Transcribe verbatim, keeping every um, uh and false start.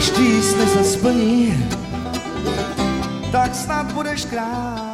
Každý sny se splní, tak snad budeš král.